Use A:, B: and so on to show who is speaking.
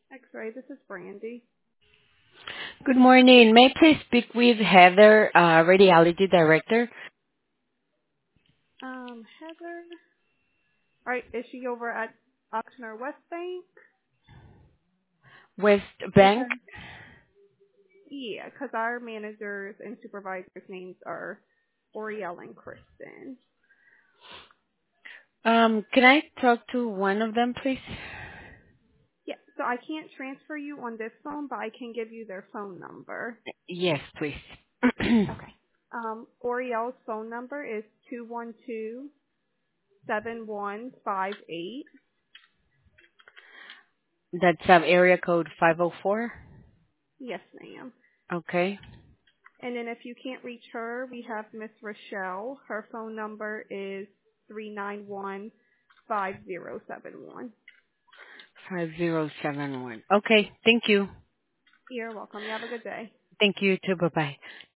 A: X-ray, this is Brandy.
B: Good morning. May I please speak with Heather, Radiology Director,
A: Heather. All right, is she over at Oxnard West Bank?
B: West Bank?
A: Because yeah, because our managers and supervisors' names are Oriel and Kristen.
B: Can I talk to one of them, please?
A: Yeah, so I can't transfer you on this phone, but I can give you their phone number.
B: Yes, please.
A: Okay. Oriel's phone number is 212-7158.
B: That's area code 504.
A: Yes, ma'am.
B: Okay.
A: And then if you can't reach her, we have Miss Rochelle. Her phone number is 391-5071.
B: 5071. Okay. Thank you.
A: You're welcome. You have a good day.
B: Thank you too. Bye-bye.